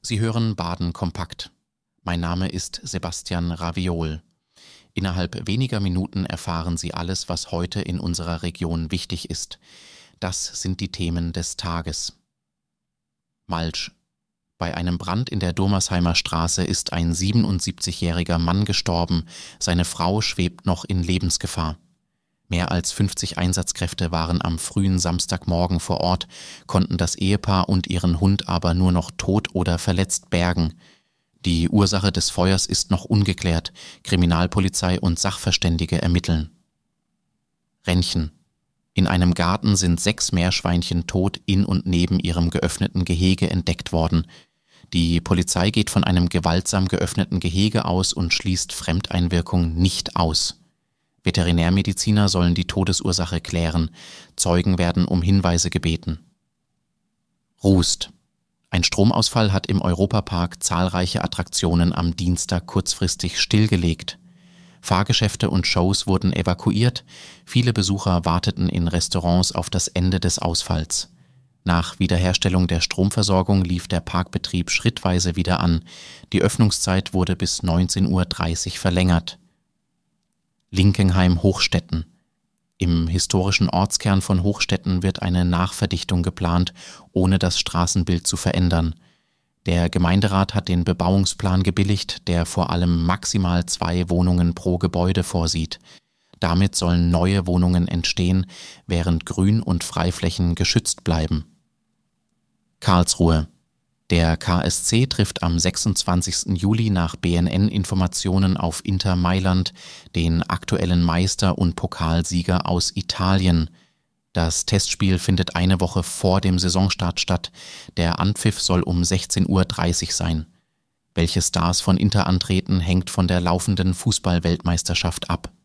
Sie hören Baden kompakt. Mein Name ist Sebastian Raviol. Innerhalb weniger Minuten erfahren Sie alles, was heute in unserer Region wichtig ist. Das sind die Themen des Tages. Malsch. Bei einem Brand in der Durmersheimer Straße ist ein 77-jähriger Mann gestorben, seine Frau schwebt noch in Lebensgefahr. Mehr als 50 Einsatzkräfte waren am frühen Samstagmorgen vor Ort, konnten das Ehepaar und ihren Hund aber nur noch tot oder verletzt bergen. Die Ursache des Feuers ist noch ungeklärt, Kriminalpolizei und Sachverständige ermitteln. Renchen. In einem Garten sind 6 Meerschweinchen tot in und neben ihrem geöffneten Gehege entdeckt worden. Die Polizei geht von einem gewaltsam geöffneten Gehege aus und schließt Fremdeinwirkung nicht aus. Veterinärmediziner sollen die Todesursache klären. Zeugen werden um Hinweise gebeten. Rust. Ein Stromausfall hat im Europapark zahlreiche Attraktionen am Dienstag kurzfristig stillgelegt. Fahrgeschäfte und Shows wurden evakuiert, viele Besucher warteten in Restaurants auf das Ende des Ausfalls. Nach Wiederherstellung der Stromversorgung lief der Parkbetrieb schrittweise wieder an. Die Öffnungszeit wurde bis 19:30 Uhr verlängert. Linkenheim-Hochstetten. Im historischen Ortskern von Hochstetten wird eine Nachverdichtung geplant, ohne das Straßenbild zu verändern. Der Gemeinderat hat den Bebauungsplan gebilligt, der vor allem maximal 2 Wohnungen pro Gebäude vorsieht. Damit sollen neue Wohnungen entstehen, während Grün- und Freiflächen geschützt bleiben. Karlsruhe. Der KSC trifft am 26. Juli nach BNN-Informationen auf Inter Mailand, den aktuellen Meister und Pokalsieger aus Italien. Das Testspiel findet eine Woche vor dem Saisonstart statt. Der Anpfiff soll um 16:30 Uhr sein. Welche Stars von Inter antreten, hängt von der laufenden Fußball-Weltmeisterschaft ab.